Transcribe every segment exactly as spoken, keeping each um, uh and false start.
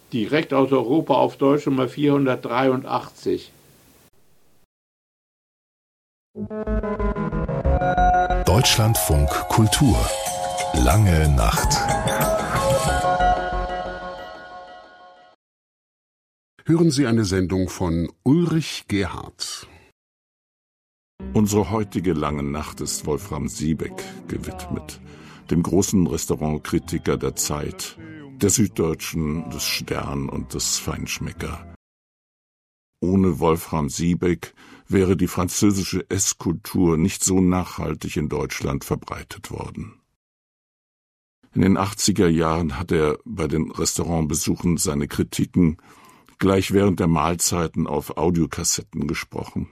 Direkt aus Europa auf Deutsch Nummer vierhundertdreiundachtzig. Deutschlandfunk Kultur. Lange Nacht. Hören Sie eine Sendung von Ulrich Gerhardt. Unsere heutige Lange Nacht ist Wolfram Siebeck gewidmet, dem großen Restaurantkritiker der Zeit, der Süddeutschen, des Stern und des Feinschmecker. Ohne Wolfram Siebeck wäre die französische Esskultur nicht so nachhaltig in Deutschland verbreitet worden. In den achtziger Jahren hat er bei den Restaurantbesuchen seine Kritiken gleich während der Mahlzeiten auf Audiokassetten gesprochen.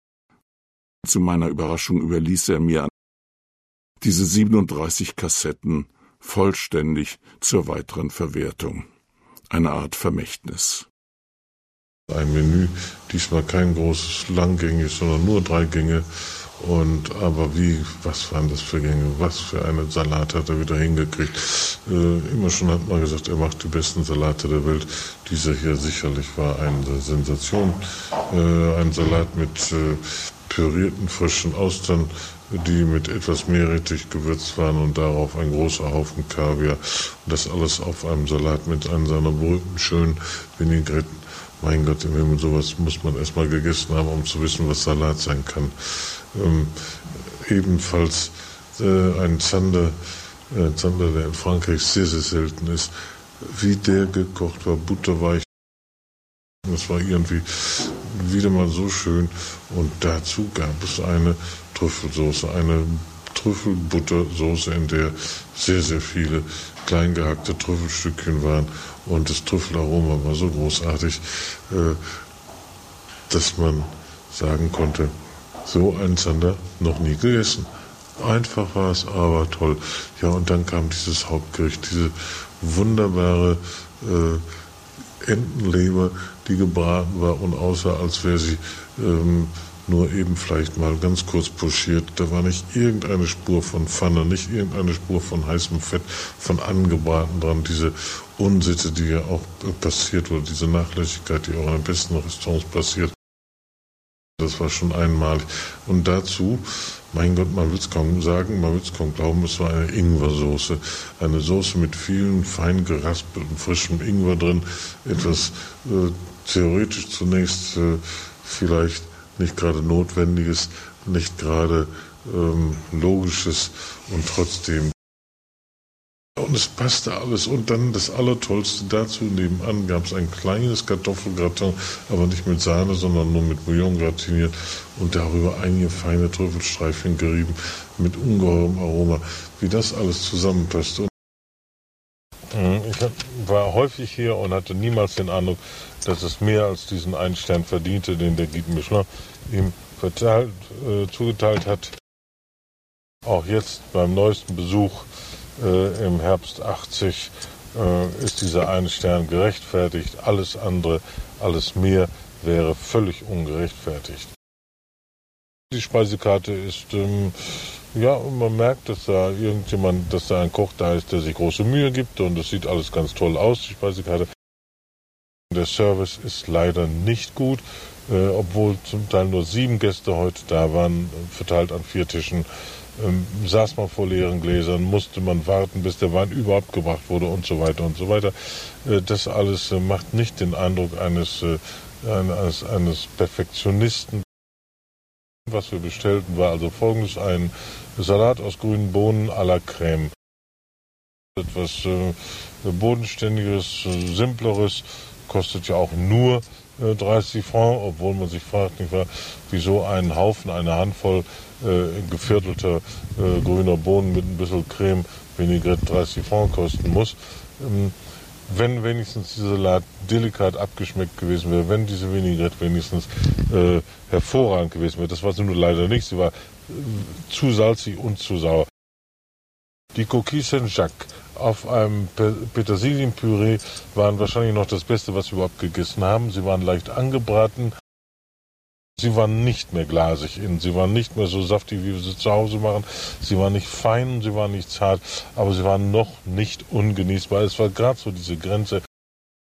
Zu meiner Überraschung überließ er mir diese siebenunddreißig Kassetten vollständig zur weiteren Verwertung. Eine Art Vermächtnis. Ein Menü, diesmal kein großes langgängiges, sondern nur drei Gänge. Und aber wie, was waren das für Gänge? Was für einen Salat hat er wieder hingekriegt? Äh, immer schon hat man gesagt, er macht die besten Salate der Welt. Dieser hier sicherlich war eine Sensation. Äh, ein Salat mit äh, pürierten frischen Austern, die mit etwas Meerrettich gewürzt waren und darauf ein großer Haufen Kaviar. Und das alles auf einem Salat mit einem seiner berühmten schönen Vinaigretten. Mein Gott im Himmel, sowas muss man erstmal gegessen haben, um zu wissen, was Salat sein kann. Ähm, ebenfalls äh, ein Zander, äh, Zander, der in Frankreich sehr, sehr selten ist, wie der gekocht war, butterweich. Das war irgendwie wieder mal so schön. Und dazu gab es eine Trüffelsoße, eine Trüffelbuttersoße, in der sehr, sehr viele klein gehackte Trüffelstückchen waren. Und das Trüffelaroma war so großartig, äh, dass man sagen konnte, so einen Zander noch nie gegessen. Einfach war es, aber toll. Ja, und dann kam dieses Hauptgericht, diese wunderbare äh, Entenleber, die gebraten war und aussah, als wäre sie ähm, nur eben vielleicht mal ganz kurz pochiert. Da war nicht irgendeine Spur von Pfanne, nicht irgendeine Spur von heißem Fett, von angebraten dran. Diese Unsitte, die ja auch passiert, oder diese Nachlässigkeit, die auch in den besten Restaurants passiert. Das war schon einmalig. Und dazu, mein Gott, man will es kaum sagen, man will es kaum glauben, es war eine Ingwersoße. Eine Soße mit vielen fein geraspelten, frischem Ingwer drin. Etwas äh, theoretisch zunächst äh, vielleicht nicht gerade Notwendiges, nicht gerade ähm, Logisches und trotzdem. Und es passte alles. Und dann das Allertollste dazu, nebenan gab es ein kleines Kartoffelgratin, aber nicht mit Sahne, sondern nur mit Bouillon gratiniert und darüber einige feine Trüffelstreifchen gerieben mit ungeheurem Aroma. Wie das alles zusammenpasste. Ich war häufig hier und hatte niemals den Eindruck, dass es mehr als diesen einen Stern verdiente, den der Guide Michelin ihm verteilt, äh, zugeteilt hat. Auch jetzt beim neuesten Besuch äh, im Herbst achtzig äh, ist dieser eine Stern gerechtfertigt. Alles andere, alles mehr wäre völlig ungerechtfertigt. Die Speisekarte ist, ähm, ja, man merkt, dass da irgendjemand, dass da ein Koch da ist, der sich große Mühe gibt und es sieht alles ganz toll aus, die Speisekarte. Der Service ist leider nicht gut, äh, obwohl zum Teil nur sieben Gäste heute da waren, verteilt an vier Tischen. Ähm, saß man vor leeren Gläsern, musste man warten, bis der Wein überhaupt gebracht wurde und so weiter und so weiter. Äh, das alles äh, macht nicht den Eindruck eines, äh, eines, eines Perfektionisten. Was wir bestellten, war also folgendes: ein Salat aus grünen Bohnen à la Crème. Etwas äh, bodenständigeres, äh, simpleres, kostet ja auch nur äh, dreißig Francs, obwohl man sich fragt, nicht wahr, wieso einen Haufen, eine Handvoll äh, geviertelter äh, grüner Bohnen mit ein bisschen Creme Vinaigrette dreißig Francs kosten muss. Ähm, wenn wenigstens dieser Salat delikat abgeschmeckt gewesen wäre, wenn diese Vinaigrette wenigstens äh, hervorragend gewesen wäre. Das war sie nur leider nicht, sie war äh, zu salzig und zu sauer. Die Coquille Saint-Jacques auf einem Petersilienpüree waren wahrscheinlich noch das Beste, was wir überhaupt gegessen haben. Sie waren leicht angebraten. Sie waren nicht mehr glasig innen, sie waren nicht mehr so saftig, wie wir sie zu Hause machen. Sie waren nicht fein, sie waren nicht zart, aber sie waren noch nicht ungenießbar. Es war gerade so diese Grenze.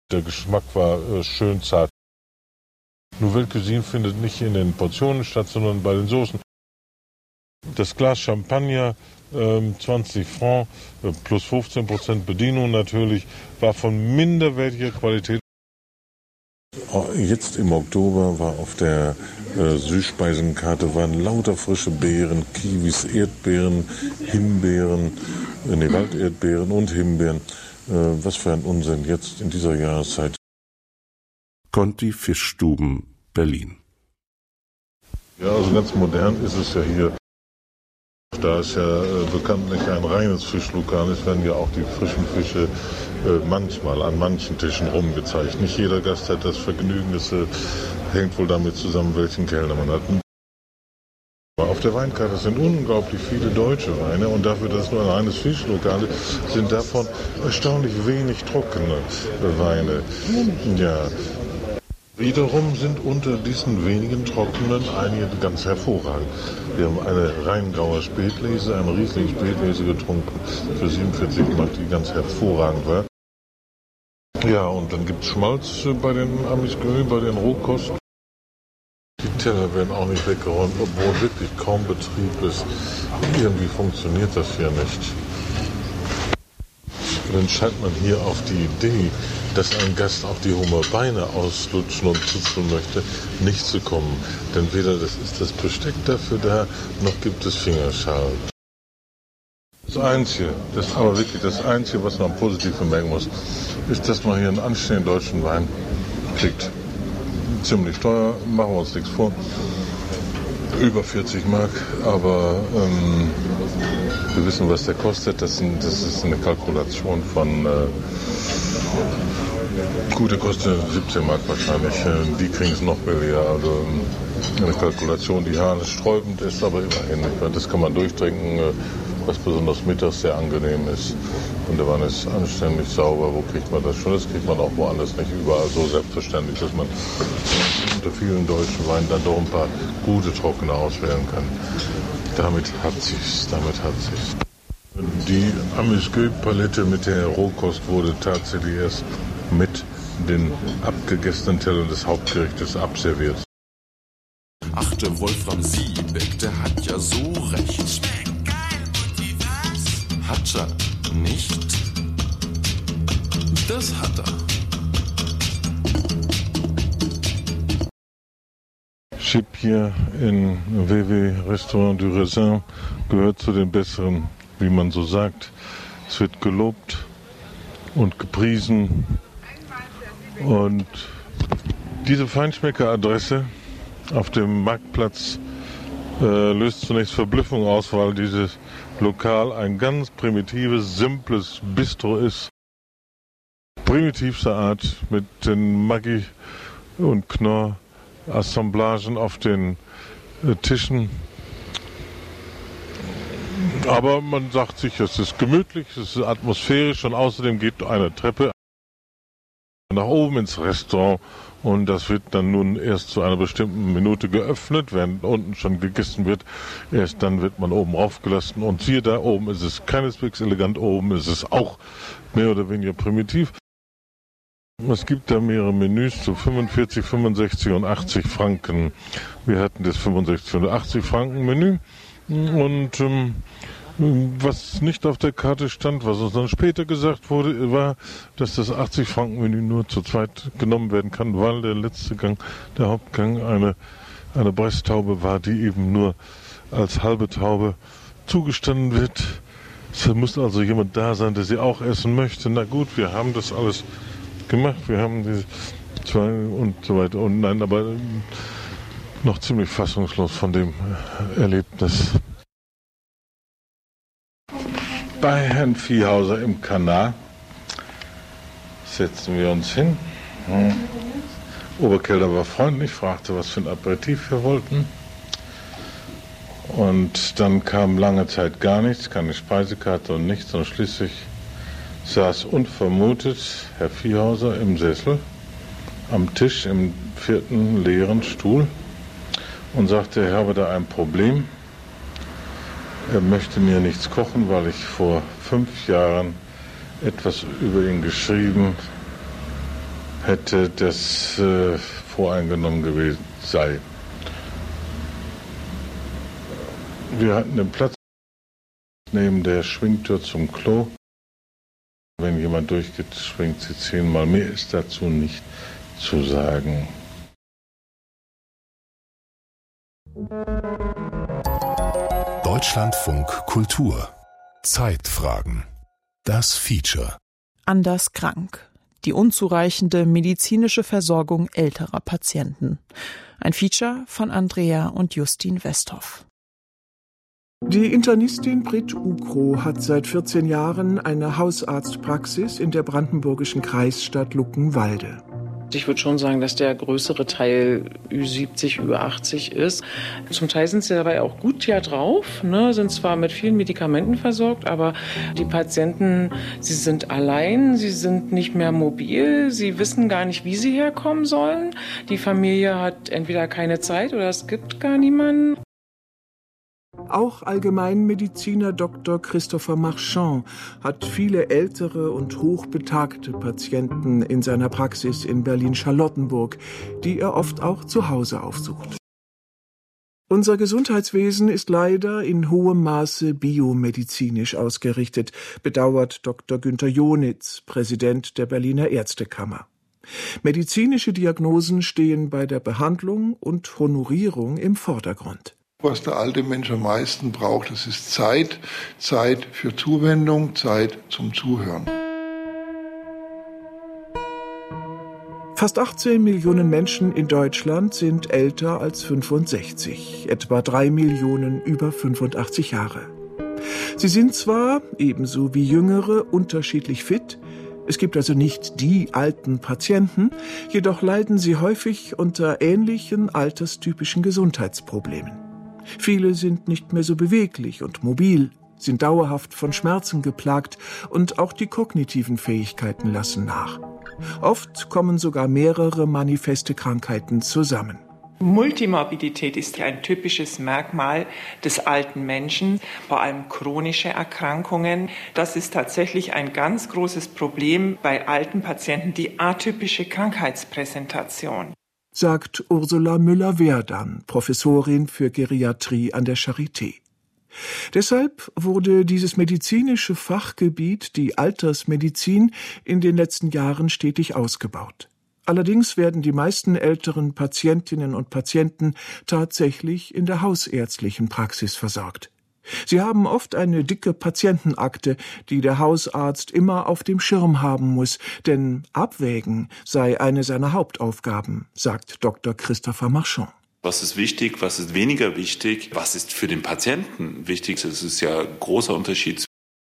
Der Geschmack war äh, schön zart. Nouvelle Cuisine findet nicht in den Portionen statt, sondern bei den Soßen. Das Glas Champagner, äh, zwanzig Franc, äh, plus fünfzehn Prozent Bedienung natürlich, war von minderwertiger Qualität. Jetzt im Oktober war auf der äh, Süßspeisenkarte waren lauter frische Beeren, Kiwis, Erdbeeren, Himbeeren, äh, nee, Walderdbeeren und Himbeeren. Äh, was für ein Unsinn jetzt in dieser Jahreszeit. Conti Fischstuben, Berlin. Ja, also ganz modern ist es ja hier. Da es ja äh, bekanntlich ein reines Fischlokal ist, werden ja auch die frischen Fische äh, manchmal an manchen Tischen rumgezeigt. Nicht jeder Gast hat das Vergnügen, das äh, hängt wohl damit zusammen, welchen Kellner man hat. Auf der Weinkarte sind unglaublich viele deutsche Weine und dafür, dass es nur ein reines Fischlokal ist, sind davon erstaunlich wenig trockene Weine. Ja. Wiederum sind unter diesen wenigen trockenen einige ganz hervorragend. Wir haben eine Rheingauer Spätlese, eine Riesling Spätlese getrunken für siebenundvierzig Mark, die ganz hervorragend war. Ja, und dann gibt es Schmalz bei den Amiskö, bei den Rohkost. Die Teller werden auch nicht weggeräumt, obwohl wirklich kaum Betrieb ist. Irgendwie funktioniert das hier nicht. Dann scheint man hier auf die Idee, dass ein Gast auch die Hummerbeine auslutschen und zuzeln möchte, nicht zu kommen. Denn weder das ist das Besteck dafür da, noch gibt es Fingerschalen. Das Einzige, das aber wirklich das Einzige, was man positiv bemerken muss, ist, dass man hier einen anständigen deutschen Wein kriegt. Ziemlich teuer, machen wir uns nichts vor. Über vierzig Mark, aber ähm, wir wissen, was der kostet. Das, sind, das ist eine Kalkulation von, äh, gut, der kostet siebzehn Mark wahrscheinlich. Äh, die kriegen es noch billiger. Also äh, eine Kalkulation, die haarsträubend ist, aber immerhin. Das kann man durchtrinken, äh, was besonders mittags sehr angenehm ist. Und der Wein ist anständig sauber. Wo kriegt man das schon? Das kriegt man auch woanders nicht überall so selbstverständlich, dass man unter vielen deutschen Weinen dann doch ein paar gute Trockene auswählen kann. Damit hat sich's, damit hat sich's. Die Amiskö-Palette mit der Rohkost wurde tatsächlich erst mit den abgegessenen Tellern des Hauptgerichtes abserviert. Ach, der Wolfram Siebeck, der hat ja so recht. Hat er nicht? Das hat er. Chip hier in W W Restaurant du Raisin gehört zu den besseren, wie man so sagt. Es wird gelobt und gepriesen. Und diese Feinschmecker-Adresse auf dem Marktplatz äh, löst zunächst Verblüffung aus, weil dieses Lokal ein ganz primitives, simples Bistro ist. Primitivster Art mit den Maggi und Knorr Assemblagen auf den äh, Tischen. Aber man sagt sich, es ist gemütlich, es ist atmosphärisch und außerdem geht eine Treppe nach oben ins Restaurant und das wird dann nun erst zu einer bestimmten Minute geöffnet, während unten schon gegessen wird. Erst dann wird man oben raufgelassen und siehe da, oben ist es keineswegs elegant, oben ist es auch mehr oder weniger primitiv. Es gibt da mehrere Menüs zu fünfundvierzig, fünfundsechzig und achtzig Franken. Wir hatten das fünfundsechzig und achtzig Franken Menü und ähm, was nicht auf der Karte stand, was uns dann später gesagt wurde, war, dass das achtzig Franken Menü nur zu zweit genommen werden kann, weil der letzte Gang, der Hauptgang, eine, eine Bresttaube war, die eben nur als halbe Taube zugestanden wird. Es muss also jemand da sein, der sie auch essen möchte. Na gut, wir haben das alles gemacht, wir haben diese zwei und so weiter und nein, aber noch ziemlich fassungslos von dem Erlebnis. Bei Herrn Viehhauser im Kanal setzen wir uns hin. Hm. Oberkellner war freundlich, fragte, was für ein Aperitif wir wollten. Und dann kam lange Zeit gar nichts, keine Speisekarte und nichts. Und schließlich saß unvermutet Herr Viehhauser im Sessel am Tisch im vierten leeren Stuhl und sagte, er habe da ein Problem. Er möchte mir nichts kochen, weil ich vor fünf Jahren etwas über ihn geschrieben hätte das äh, voreingenommen gewesen sei. Wir hatten den Platz neben der Schwingtür zum Klo. Wenn jemand durchgeht, schwingt sie zehnmal. Mehr ist dazu nicht zu sagen. Deutschlandfunk Kultur. Zeitfragen. Das Feature. Anders krank. Die unzureichende medizinische Versorgung älterer Patienten. Ein Feature von Andrea und Justin Westhoff. Die Internistin Britt Ukroh hat seit vierzehn Jahren eine Hausarztpraxis in der brandenburgischen Kreisstadt Luckenwalde. Ich würde schon sagen, dass der größere Teil Ü siebzig, Ü achtzig ist. Zum Teil sind sie dabei auch gut ja drauf, ne? Sind zwar mit vielen Medikamenten versorgt, aber die Patienten, sie sind allein, sie sind nicht mehr mobil, sie wissen gar nicht, wie sie herkommen sollen. Die Familie hat entweder keine Zeit oder es gibt gar niemanden. Auch Allgemeinmediziner Doktor Christopher Marchand hat viele ältere und hochbetagte Patienten in seiner Praxis in Berlin-Charlottenburg, die er oft auch zu Hause aufsucht. Unser Gesundheitswesen ist leider in hohem Maße biomedizinisch ausgerichtet, bedauert Doktor Günther Jonitz, Präsident der Berliner Ärztekammer. Medizinische Diagnosen stehen bei der Behandlung und Honorierung im Vordergrund. Was der alte Mensch am meisten braucht, das ist Zeit, Zeit für Zuwendung, Zeit zum Zuhören. Fast achtzehn Millionen Menschen in Deutschland sind älter als fünfundsechzig, etwa drei Millionen über fünfundachtzig Jahre. Sie sind zwar, ebenso wie Jüngere, unterschiedlich fit, es gibt also nicht die alten Patienten, jedoch leiden sie häufig unter ähnlichen alterstypischen Gesundheitsproblemen. Viele sind nicht mehr so beweglich und mobil, sind dauerhaft von Schmerzen geplagt und auch die kognitiven Fähigkeiten lassen nach. Oft kommen sogar mehrere manifeste Krankheiten zusammen. Multimorbidität ist ein typisches Merkmal des alten Menschen, vor allem chronische Erkrankungen. Das ist tatsächlich ein ganz großes Problem bei alten Patienten, die atypische Krankheitspräsentation. Sagt Ursula Müller-Werdan, Professorin für Geriatrie an der Charité. Deshalb wurde dieses medizinische Fachgebiet, die Altersmedizin, in den letzten Jahren stetig ausgebaut. Allerdings werden die meisten älteren Patientinnen und Patienten tatsächlich in der hausärztlichen Praxis versorgt. Sie haben oft eine dicke Patientenakte, die der Hausarzt immer auf dem Schirm haben muss, denn Abwägen sei eine seiner Hauptaufgaben, sagt Doktor Christopher Marchand. Was ist wichtig, was ist weniger wichtig, was ist für den Patienten wichtig? Das ist ja ein großer Unterschied.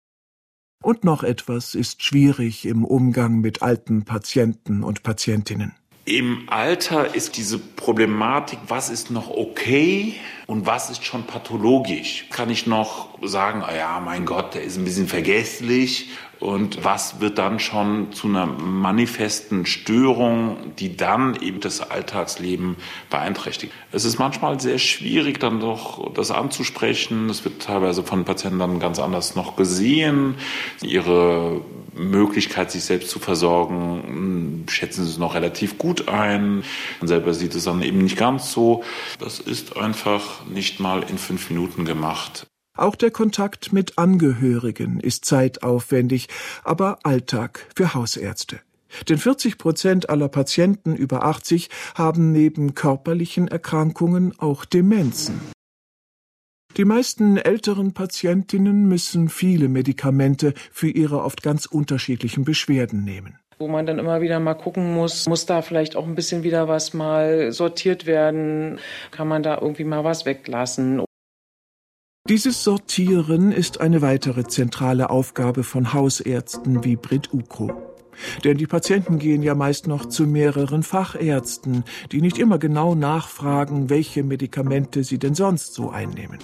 Und noch etwas ist schwierig im Umgang mit alten Patienten und Patientinnen. Im Alter ist diese Problematik, was ist noch okay und was ist schon pathologisch? Kann ich noch sagen, ah ja, mein Gott, der ist ein bisschen vergesslich, und was wird dann schon zu einer manifesten Störung, die dann eben das Alltagsleben beeinträchtigt? Es ist manchmal sehr schwierig, dann doch das anzusprechen. Es wird teilweise von Patienten dann ganz anders noch gesehen. Ihre Möglichkeit, sich selbst zu versorgen, schätzen sie es noch relativ gut ein. Man selber sieht es dann eben nicht ganz so. Das ist einfach nicht mal in fünf Minuten gemacht. Auch der Kontakt mit Angehörigen ist zeitaufwendig, aber Alltag für Hausärzte. Denn vierzig Prozent aller Patienten über achtzig haben neben körperlichen Erkrankungen auch Demenzen. Die meisten älteren Patientinnen müssen viele Medikamente für ihre oft ganz unterschiedlichen Beschwerden nehmen. Wo man dann immer wieder mal gucken muss, muss da vielleicht auch ein bisschen wieder was mal sortiert werden? Kann man da irgendwie mal was weglassen? Dieses Sortieren ist eine weitere zentrale Aufgabe von Hausärzten wie Britt Ukroh. Denn die Patienten gehen ja meist noch zu mehreren Fachärzten, die nicht immer genau nachfragen, welche Medikamente sie denn sonst so einnehmen.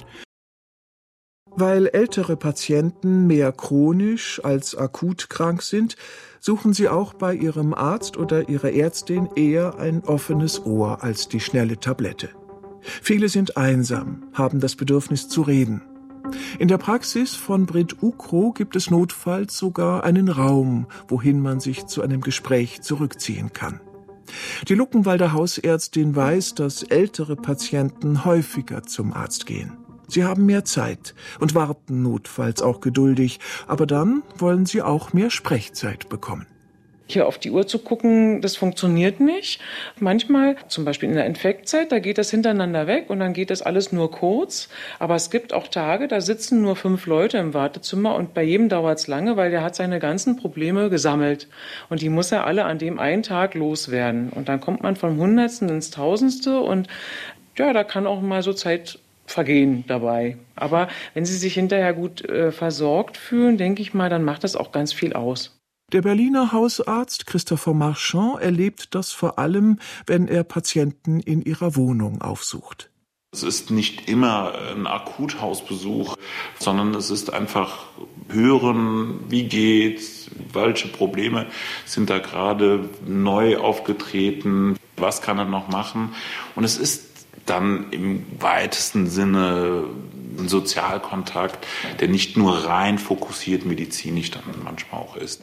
Weil ältere Patienten mehr chronisch als akut krank sind, suchen sie auch bei ihrem Arzt oder ihrer Ärztin eher ein offenes Ohr als die schnelle Tablette. Viele sind einsam, haben das Bedürfnis zu reden. In der Praxis von Britt Ukro gibt es notfalls sogar einen Raum, wohin man sich zu einem Gespräch zurückziehen kann. Die Luckenwalder Hausärztin weiß, dass ältere Patienten häufiger zum Arzt gehen. Sie haben mehr Zeit und warten notfalls auch geduldig, aber dann wollen sie auch mehr Sprechzeit bekommen. Hier auf die Uhr zu gucken, das funktioniert nicht. Manchmal, zum Beispiel in der Infektzeit, da geht das hintereinander weg und dann geht das alles nur kurz. Aber es gibt auch Tage, da sitzen nur fünf Leute im Wartezimmer und bei jedem dauert es lange, weil der hat seine ganzen Probleme gesammelt. Und die muss er alle an dem einen Tag loswerden. Und dann kommt man vom Hundertsten ins Tausendste und ja, da kann auch mal so Zeit vergehen dabei. Aber wenn Sie sich hinterher gut äh, versorgt fühlen, denke ich mal, dann macht das auch ganz viel aus. Der Berliner Hausarzt Christopher Marchand erlebt das vor allem, wenn er Patienten in ihrer Wohnung aufsucht. Es ist nicht immer ein Akuthausbesuch, sondern es ist einfach hören, wie geht's, welche Probleme sind da gerade neu aufgetreten, was kann er noch machen. Und es ist dann im weitesten Sinne ein Sozialkontakt, der nicht nur rein fokussiert medizinisch dann manchmal auch ist.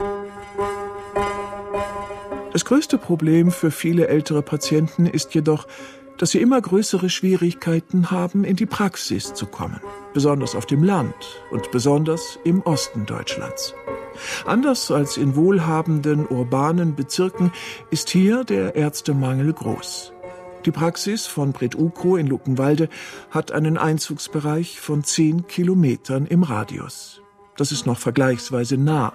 Das größte Problem für viele ältere Patienten ist jedoch, dass sie immer größere Schwierigkeiten haben, in die Praxis zu kommen. Besonders auf dem Land und besonders im Osten Deutschlands. Anders als in wohlhabenden urbanen Bezirken ist hier der Ärztemangel groß. Die Praxis von Britt Ukro in Luckenwalde hat einen Einzugsbereich von zehn Kilometern im Radius. Das ist noch vergleichsweise nah.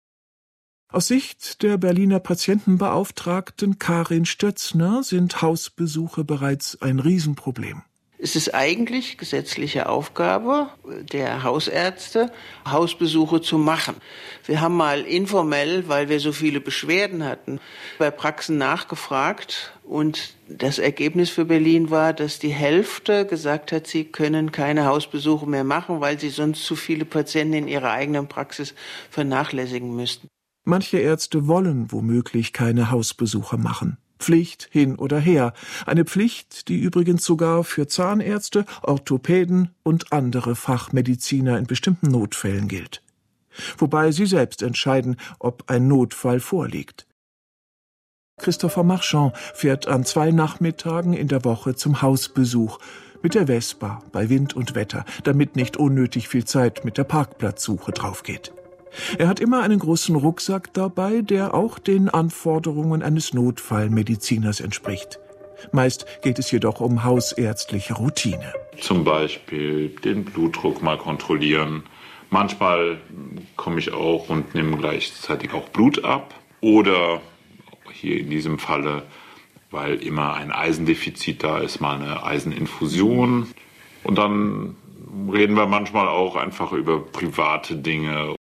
Aus Sicht der Berliner Patientenbeauftragten Karin Stötzner sind Hausbesuche bereits ein Riesenproblem. Es ist eigentlich gesetzliche Aufgabe der Hausärzte, Hausbesuche zu machen. Wir haben mal informell, weil wir so viele Beschwerden hatten, bei Praxen nachgefragt und das Ergebnis für Berlin war, dass die Hälfte gesagt hat, sie können keine Hausbesuche mehr machen, weil sie sonst zu viele Patienten in ihrer eigenen Praxis vernachlässigen müssten. Manche Ärzte wollen womöglich keine Hausbesuche machen. Pflicht hin oder her. Eine Pflicht, die übrigens sogar für Zahnärzte, Orthopäden und andere Fachmediziner in bestimmten Notfällen gilt. Wobei sie selbst entscheiden, ob ein Notfall vorliegt. Christopher Marchand fährt an zwei Nachmittagen in der Woche zum Hausbesuch mit der Vespa bei Wind und Wetter, damit nicht unnötig viel Zeit mit der Parkplatzsuche draufgeht. Er hat immer einen großen Rucksack dabei, der auch den Anforderungen eines Notfallmediziners entspricht. Meist geht es jedoch um hausärztliche Routine. Zum Beispiel den Blutdruck mal kontrollieren. Manchmal komme ich auch und nehme gleichzeitig auch Blut ab. Oder hier in diesem Falle, weil immer ein Eisendefizit da ist, mal eine Eiseninfusion. Und dann reden wir manchmal auch einfach über private Dinge.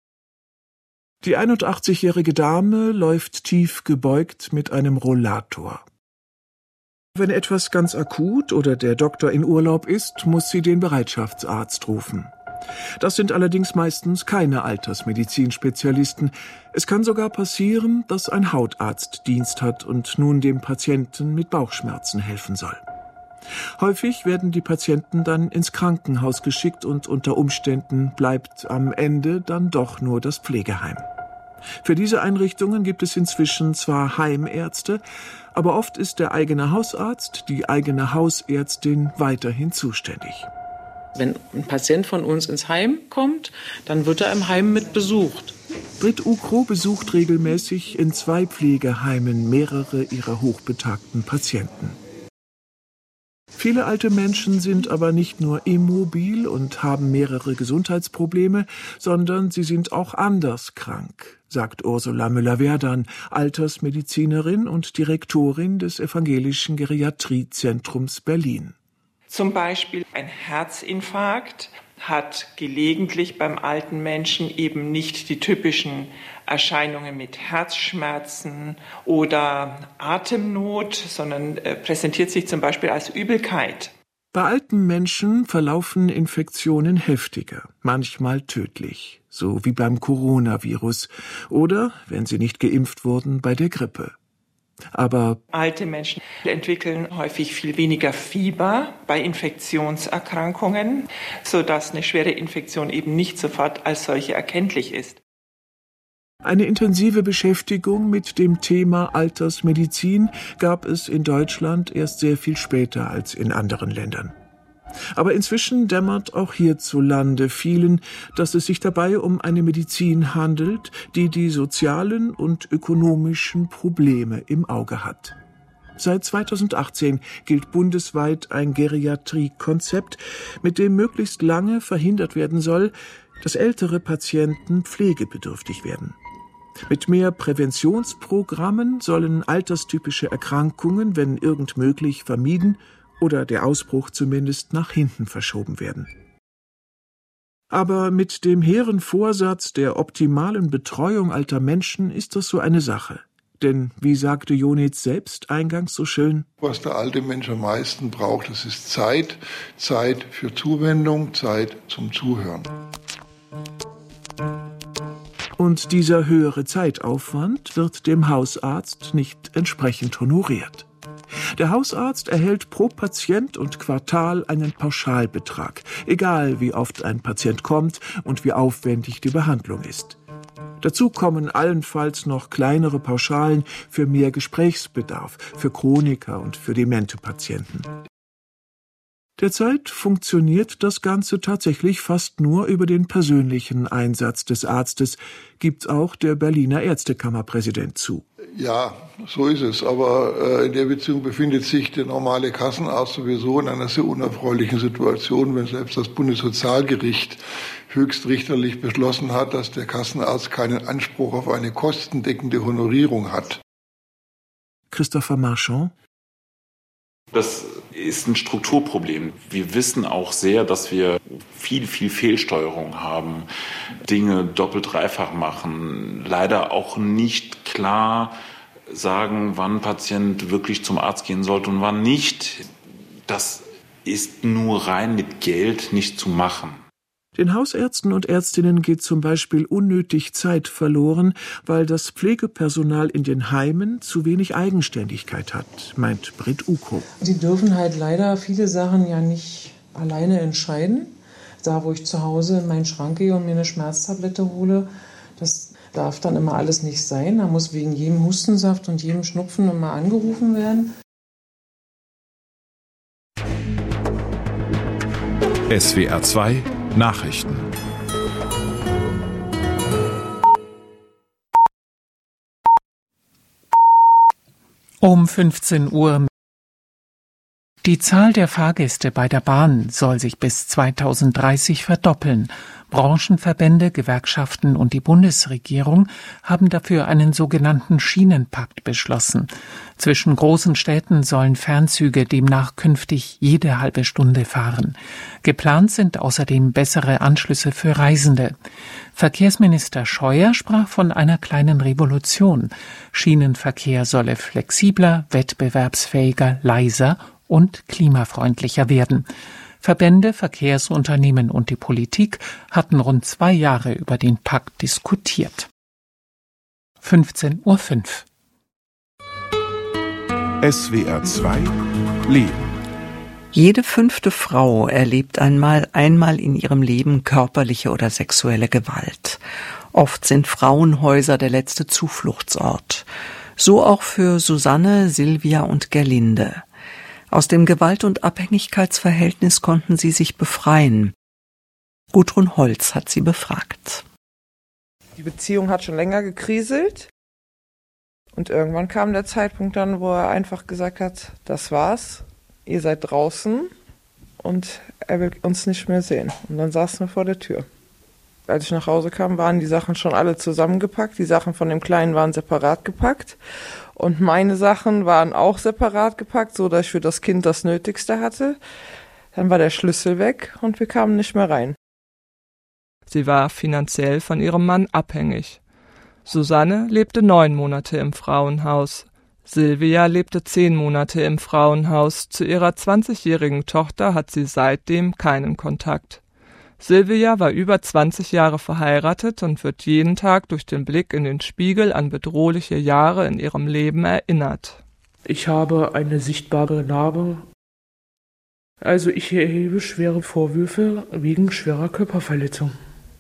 Die einundachtzigjährige Dame läuft tief gebeugt mit einem Rollator. Wenn etwas ganz akut oder der Doktor in Urlaub ist, muss sie den Bereitschaftsarzt rufen. Das sind allerdings meistens keine Altersmedizinspezialisten. Es kann sogar passieren, dass ein Hautarzt Dienst hat und nun dem Patienten mit Bauchschmerzen helfen soll. Häufig werden die Patienten dann ins Krankenhaus geschickt und unter Umständen bleibt am Ende dann doch nur das Pflegeheim. Für diese Einrichtungen gibt es inzwischen zwar Heimärzte, aber oft ist der eigene Hausarzt, die eigene Hausärztin weiterhin zuständig. Wenn ein Patient von uns ins Heim kommt, dann wird er im Heim mit besucht. Britt Ukro besucht regelmäßig in zwei Pflegeheimen mehrere ihrer hochbetagten Patienten. Viele alte Menschen sind aber nicht nur immobil und haben mehrere Gesundheitsprobleme, sondern sie sind auch anders krank, sagt Ursula Müller-Werdan, Altersmedizinerin und Direktorin des Evangelischen Geriatriezentrums Berlin. Zum Beispiel ein Herzinfarkt hat gelegentlich beim alten Menschen eben nicht die typischen Erscheinungen mit Herzschmerzen oder Atemnot, sondern äh, präsentiert sich zum Beispiel als Übelkeit. Bei alten Menschen verlaufen Infektionen heftiger, manchmal tödlich, so wie beim Coronavirus oder, wenn sie nicht geimpft wurden, bei der Grippe. Aber alte Menschen entwickeln häufig viel weniger Fieber bei Infektionserkrankungen, sodass eine schwere Infektion eben nicht sofort als solche erkenntlich ist. Eine intensive Beschäftigung mit dem Thema Altersmedizin gab es in Deutschland erst sehr viel später als in anderen Ländern. Aber inzwischen dämmert auch hierzulande vielen, dass es sich dabei um eine Medizin handelt, die die sozialen und ökonomischen Probleme im Auge hat. Seit zweitausendachtzehn gilt bundesweit ein Geriatriekonzept, mit dem möglichst lange verhindert werden soll, dass ältere Patienten pflegebedürftig werden. Mit mehr Präventionsprogrammen sollen alterstypische Erkrankungen, wenn irgend möglich, vermieden oder der Ausbruch zumindest nach hinten verschoben werden. Aber mit dem hehren Vorsatz der optimalen Betreuung alter Menschen ist das so eine Sache. Denn, wie sagte Jonitz selbst eingangs so schön, was der alte Mensch am meisten braucht, das ist Zeit, Zeit für Zuwendung, Zeit zum Zuhören. Und dieser höhere Zeitaufwand wird dem Hausarzt nicht entsprechend honoriert. Der Hausarzt erhält pro Patient und Quartal einen Pauschalbetrag, egal wie oft ein Patient kommt und wie aufwendig die Behandlung ist. Dazu kommen allenfalls noch kleinere Pauschalen für mehr Gesprächsbedarf, für Chroniker und für demente Patienten. Derzeit funktioniert das Ganze tatsächlich fast nur über den persönlichen Einsatz des Arztes, gibt auch der Berliner Ärztekammerpräsident zu. Ja, so ist es. Aber äh, in der Beziehung befindet sich der normale Kassenarzt sowieso in einer sehr unerfreulichen Situation, wenn selbst das Bundessozialgericht höchstrichterlich beschlossen hat, dass der Kassenarzt keinen Anspruch auf eine kostendeckende Honorierung hat. Christopher Marchand. Das ist ein Strukturproblem. Wir wissen auch sehr, dass wir viel, viel Fehlsteuerung haben, Dinge doppelt, dreifach machen, leider auch nicht klar sagen, wann ein Patient wirklich zum Arzt gehen sollte und wann nicht. Das ist nur rein mit Geld nicht zu machen. Den Hausärzten und Ärztinnen geht zum Beispiel unnötig Zeit verloren, weil das Pflegepersonal in den Heimen zu wenig Eigenständigkeit hat, meint Britt Uko. Die dürfen halt leider viele Sachen ja nicht alleine entscheiden. Da, wo ich zu Hause in meinen Schrank gehe und mir eine Schmerztablette hole, das darf dann immer alles nicht sein. Da muss wegen jedem Hustensaft und jedem Schnupfen immer angerufen werden. S W R zwei Nachrichten. Um fünfzehn Uhr. Die Zahl der Fahrgäste bei der Bahn soll sich bis zweitausenddreißig verdoppeln. Branchenverbände, Gewerkschaften und die Bundesregierung haben dafür einen sogenannten Schienenpakt beschlossen. Zwischen großen Städten sollen Fernzüge demnach künftig jede halbe Stunde fahren. Geplant sind außerdem bessere Anschlüsse für Reisende. Verkehrsminister Scheuer sprach von einer kleinen Revolution. Schienenverkehr solle flexibler, wettbewerbsfähiger, leiser und klimafreundlicher werden. Verbände, Verkehrsunternehmen und die Politik hatten rund zwei Jahre über den Pakt diskutiert. fünfzehn Uhr fünf. S W R zwei Leben. Jede fünfte Frau erlebt einmal, einmal in ihrem Leben körperliche oder sexuelle Gewalt. Oft sind Frauenhäuser der letzte Zufluchtsort. So auch für Susanne, Silvia und Gerlinde. Aus dem Gewalt- und Abhängigkeitsverhältnis konnten sie sich befreien. Gudrun Holz hat sie befragt. Die Beziehung hat schon länger gekriselt. Und irgendwann kam der Zeitpunkt dann, wo er einfach gesagt hat, das war's, ihr seid draußen und er will uns nicht mehr sehen. Und dann saßen wir vor der Tür. Als ich nach Hause kam, waren die Sachen schon alle zusammengepackt. Die Sachen von dem Kleinen waren separat gepackt. Und meine Sachen waren auch separat gepackt, so dass ich für das Kind das Nötigste hatte. Dann war der Schlüssel weg und wir kamen nicht mehr rein. Sie war finanziell von ihrem Mann abhängig. Susanne lebte neun Monate im Frauenhaus. Silvia lebte zehn Monate im Frauenhaus. Zu ihrer zwanzigjährigen Tochter hat sie seitdem keinen Kontakt. Silvia war über zwanzig Jahre verheiratet und wird jeden Tag durch den Blick in den Spiegel an bedrohliche Jahre in ihrem Leben erinnert. Ich habe eine sichtbare Narbe. Also ich erhebe schwere Vorwürfe wegen schwerer Körperverletzung.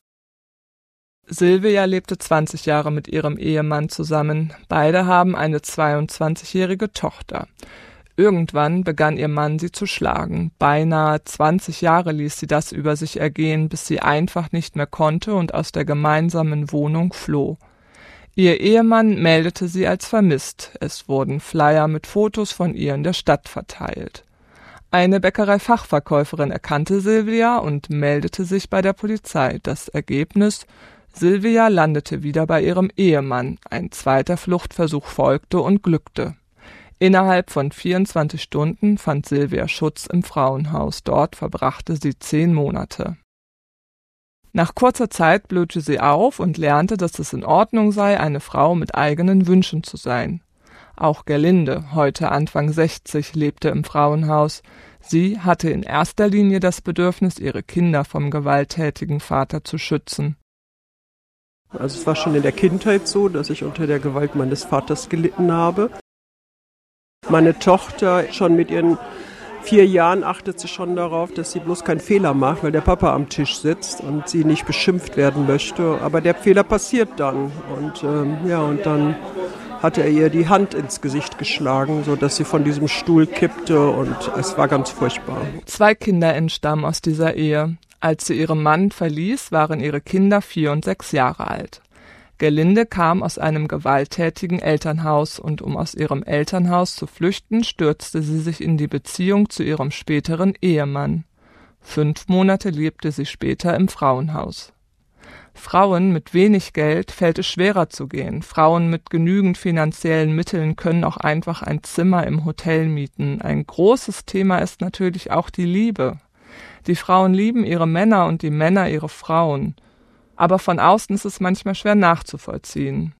Silvia lebte zwanzig Jahre mit ihrem Ehemann zusammen. Beide haben eine zweiundzwanzigjährige Tochter. Irgendwann begann ihr Mann, sie zu schlagen. Beinahe zwanzig Jahre ließ sie das über sich ergehen, bis sie einfach nicht mehr konnte und aus der gemeinsamen Wohnung floh. Ihr Ehemann meldete sie als vermisst. Es wurden Flyer mit Fotos von ihr in der Stadt verteilt. Eine Bäckereifachverkäuferin erkannte Silvia und meldete sich bei der Polizei. Das Ergebnis: Silvia landete wieder bei ihrem Ehemann. Ein zweiter Fluchtversuch folgte und glückte. Innerhalb von vierundzwanzig Stunden fand Silvia Schutz im Frauenhaus. Dort verbrachte sie zehn Monate. Nach kurzer Zeit blühte sie auf und lernte, dass es in Ordnung sei, eine Frau mit eigenen Wünschen zu sein. Auch Gerlinde, heute Anfang sechzig, lebte im Frauenhaus. Sie hatte in erster Linie das Bedürfnis, ihre Kinder vom gewalttätigen Vater zu schützen. Also es war schon in der Kindheit so, dass ich unter der Gewalt meines Vaters gelitten habe. Meine Tochter schon mit ihren vier Jahren achtet sie schon darauf, dass sie bloß keinen Fehler macht, weil der Papa am Tisch sitzt und sie nicht beschimpft werden möchte. Aber der Fehler passiert dann. Und ähm, ja, und dann hat er ihr die Hand ins Gesicht geschlagen, sodass sie von diesem Stuhl kippte und es war ganz furchtbar. Zwei Kinder entstammen aus dieser Ehe. Als sie ihren Mann verließ, waren ihre Kinder vier und sechs Jahre alt. Gerlinde kam aus einem gewalttätigen Elternhaus und um aus ihrem Elternhaus zu flüchten, stürzte sie sich in die Beziehung zu ihrem späteren Ehemann. Fünf Monate lebte sie später im Frauenhaus. Frauen mit wenig Geld fällt es schwerer zu gehen. Frauen mit genügend finanziellen Mitteln können auch einfach ein Zimmer im Hotel mieten. Ein großes Thema ist natürlich auch die Liebe. Die Frauen lieben ihre Männer und die Männer ihre Frauen. Aber von außen ist es manchmal schwer nachzuvollziehen.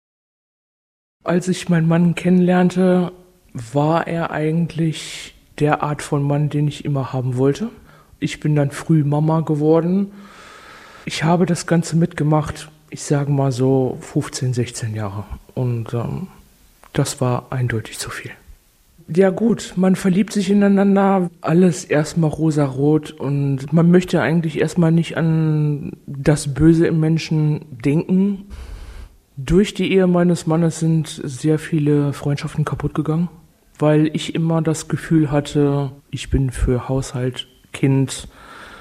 Als ich meinen Mann kennenlernte, war er eigentlich der Art von Mann, den ich immer haben wollte. Ich bin dann früh Mama geworden. Ich habe das Ganze mitgemacht, ich sage mal so fünfzehn, sechzehn Jahre. Und ähm, das war eindeutig zu viel. Ja gut, man verliebt sich ineinander, alles erstmal rosarot und man möchte eigentlich erstmal nicht an das Böse im Menschen denken. Durch die Ehe meines Mannes sind sehr viele Freundschaften kaputt gegangen, weil ich immer das Gefühl hatte, ich bin für Haushalt, Kind,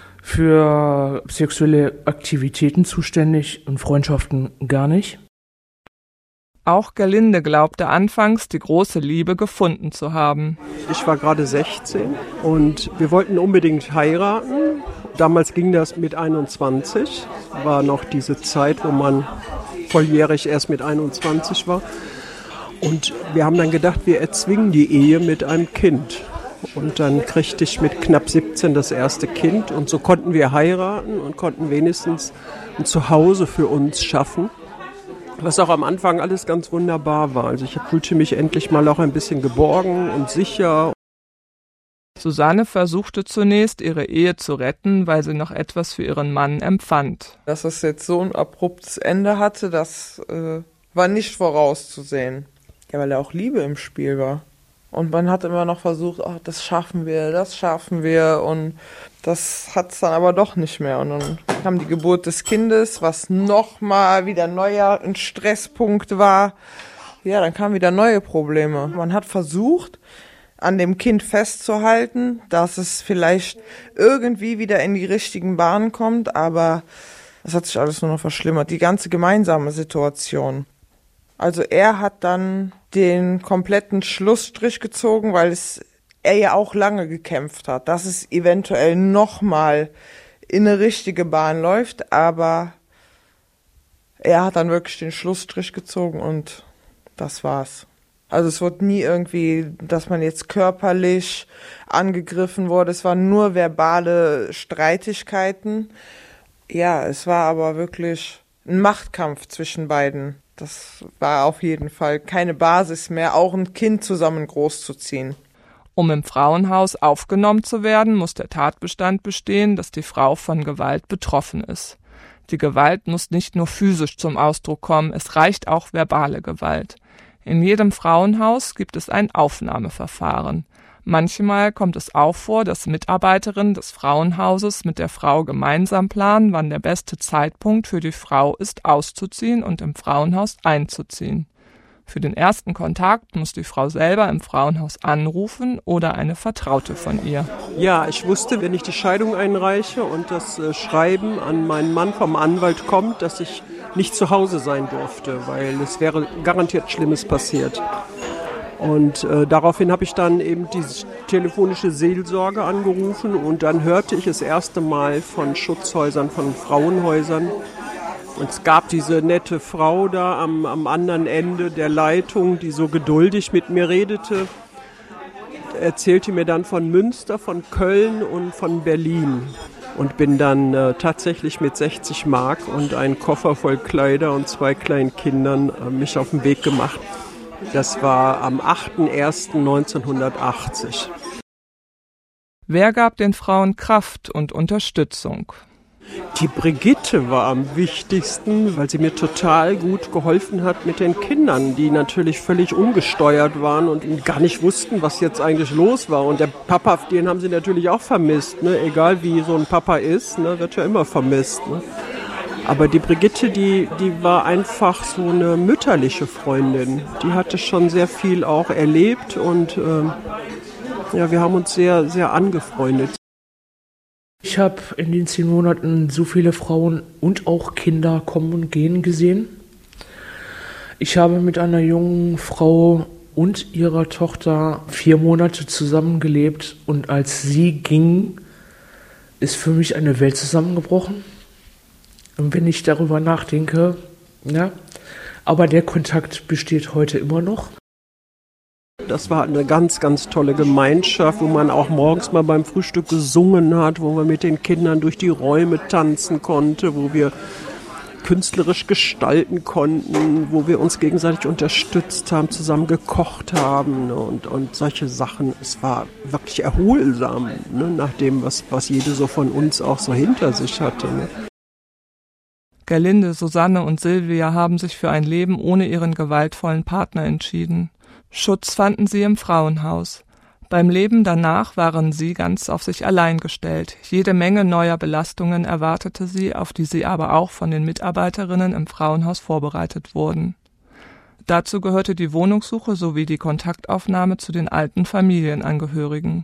für sexuelle Aktivitäten zuständig und Freundschaften gar nicht. Auch Gerlinde glaubte anfangs, die große Liebe gefunden zu haben. Ich war gerade sechzehn und wir wollten unbedingt heiraten. Damals ging das mit einundzwanzig. War noch diese Zeit, wo man volljährig erst mit einundzwanzig war. Und wir haben dann gedacht, wir erzwingen die Ehe mit einem Kind. Und dann kriegte ich mit knapp siebzehn das erste Kind. Und so konnten wir heiraten und konnten wenigstens ein Zuhause für uns schaffen. Was auch am Anfang alles ganz wunderbar war. Also ich fühlte mich endlich mal auch ein bisschen geborgen und sicher. Susanne versuchte zunächst, ihre Ehe zu retten, weil sie noch etwas für ihren Mann empfand. Dass es jetzt so ein abruptes Ende hatte, das äh, war nicht vorauszusehen. Ja, weil ja auch Liebe im Spiel war. Und man hat immer noch versucht, ach, das schaffen wir, das schaffen wir. Und das hat es dann aber doch nicht mehr. Und dann kam die Geburt des Kindes, was nochmal wieder neuer ein Stresspunkt war. Ja, dann kamen wieder neue Probleme. Man hat versucht, an dem Kind festzuhalten, dass es vielleicht irgendwie wieder in die richtigen Bahnen kommt. Aber es hat sich alles nur noch verschlimmert. Die ganze gemeinsame Situation. Also er hat dann den kompletten Schlussstrich gezogen, weil es er ja auch lange gekämpft hat, dass es eventuell nochmal in eine richtige Bahn läuft, aber er hat dann wirklich den Schlussstrich gezogen und das war's. Also es wurde nie irgendwie, dass man jetzt körperlich angegriffen wurde, es waren nur verbale Streitigkeiten. Ja, es war aber wirklich ein Machtkampf zwischen beiden. Das war auf jeden Fall keine Basis mehr, auch ein Kind zusammen großzuziehen. Um im Frauenhaus aufgenommen zu werden, muss der Tatbestand bestehen, dass die Frau von Gewalt betroffen ist. Die Gewalt muss nicht nur physisch zum Ausdruck kommen, es reicht auch verbale Gewalt. In jedem Frauenhaus gibt es ein Aufnahmeverfahren. Manchmal kommt es auch vor, dass Mitarbeiterinnen des Frauenhauses mit der Frau gemeinsam planen, wann der beste Zeitpunkt für die Frau ist, auszuziehen und im Frauenhaus einzuziehen. Für den ersten Kontakt muss die Frau selber im Frauenhaus anrufen oder eine Vertraute von ihr. Ja, ich wusste, wenn ich die Scheidung einreiche und das äh, Schreiben an meinen Mann vom Anwalt kommt, dass ich nicht zu Hause sein durfte, weil es wäre garantiert Schlimmes passiert. Und äh, daraufhin habe ich dann eben die telefonische Seelsorge angerufen und dann hörte ich das erste Mal von Schutzhäusern, von Frauenhäusern. Und es gab diese nette Frau da am, am anderen Ende der Leitung, die so geduldig mit mir redete. Erzählte mir dann von Münster, von Köln und von Berlin. Und bin dann äh, tatsächlich mit sechzig Mark und einem Koffer voll Kleider und zwei kleinen Kindern äh, mich auf den Weg gemacht. Das war am achter erster neunzehnhundertachtzig. Wer gab den Frauen Kraft und Unterstützung? Die Brigitte war am wichtigsten, weil sie mir total gut geholfen hat mit den Kindern, die natürlich völlig ungesteuert waren und gar nicht wussten, was jetzt eigentlich los war. Und der Papa, den haben sie natürlich auch vermisst, ne? Egal wie so ein Papa ist, ne? Wird ja immer vermisst. Ne? Aber die Brigitte, die, die war einfach so eine mütterliche Freundin. Die hatte schon sehr viel auch erlebt und äh, ja, wir haben uns sehr, sehr angefreundet. Ich habe in den zehn Monaten so viele Frauen und auch Kinder kommen und gehen gesehen. Ich habe mit einer jungen Frau und ihrer Tochter vier Monate zusammengelebt und als sie ging, ist für mich eine Welt zusammengebrochen. Und wenn ich darüber nachdenke, ja, aber der Kontakt besteht heute immer noch. Das war eine ganz, ganz tolle Gemeinschaft, wo man auch morgens mal beim Frühstück gesungen hat, wo man mit den Kindern durch die Räume tanzen konnte, wo wir künstlerisch gestalten konnten, wo wir uns gegenseitig unterstützt haben, zusammen gekocht haben, ne, und, und solche Sachen. Es war wirklich erholsam, ne, nach dem, was, was jede so von uns auch so hinter sich hatte. Ne. Gerlinde, Susanne und Silvia haben sich für ein Leben ohne ihren gewaltvollen Partner entschieden. Schutz fanden sie im Frauenhaus. Beim Leben danach waren sie ganz auf sich allein gestellt. Jede Menge neuer Belastungen erwartete sie, auf die sie aber auch von den Mitarbeiterinnen im Frauenhaus vorbereitet wurden. Dazu gehörte die Wohnungssuche sowie die Kontaktaufnahme zu den alten Familienangehörigen.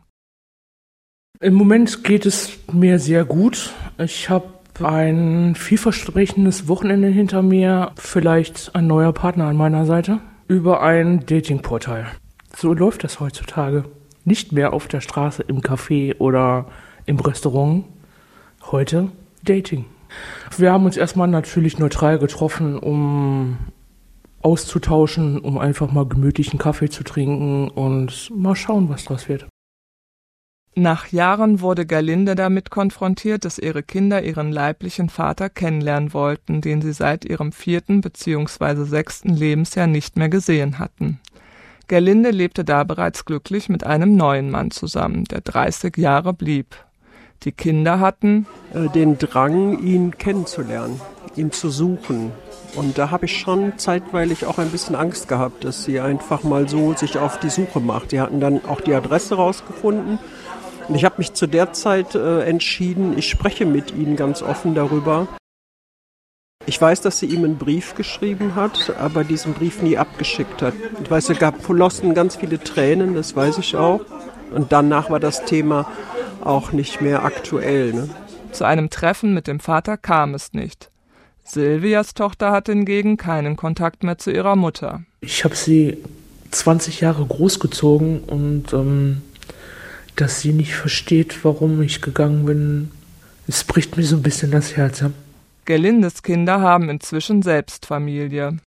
Im Moment geht es mir sehr gut. Ich habe ein vielversprechendes Wochenende hinter mir, vielleicht ein neuer Partner an meiner Seite. Über ein Datingportal. So läuft das heutzutage. Nicht mehr auf der Straße, im Café oder im Restaurant. Heute Dating. Wir haben uns erstmal natürlich neutral getroffen, um auszutauschen, um einfach mal gemütlichen Kaffee zu trinken und mal schauen, was draus wird. Nach Jahren wurde Gerlinde damit konfrontiert, dass ihre Kinder ihren leiblichen Vater kennenlernen wollten, den sie seit ihrem vierten bzw. sechsten Lebensjahr nicht mehr gesehen hatten. Gerlinde lebte da bereits glücklich mit einem neuen Mann zusammen, der dreißig Jahre blieb. Die Kinder hatten äh, den Drang, ihn kennenzulernen, ihn zu suchen. Und da habe ich schon zeitweilig auch ein bisschen Angst gehabt, dass sie einfach mal so sich auf die Suche macht. Die hatten dann auch die Adresse rausgefunden. Und ich habe mich zu der Zeit äh, entschieden, ich spreche mit ihnen ganz offen darüber. Ich weiß, dass sie ihm einen Brief geschrieben hat, aber diesen Brief nie abgeschickt hat. Ich weiß, es gab flossen ganz viele Tränen, das weiß ich auch. Und danach war das Thema auch nicht mehr aktuell. Ne? Zu einem Treffen mit dem Vater kam es nicht. Silvias Tochter hatte hingegen keinen Kontakt mehr zu ihrer Mutter. Ich habe sie zwanzig Jahre großgezogen und ähm, dass sie nicht versteht, warum ich gegangen bin, es bricht mir so ein bisschen das Herz. Ja? Gerlindes Kinder haben inzwischen selbst Familie.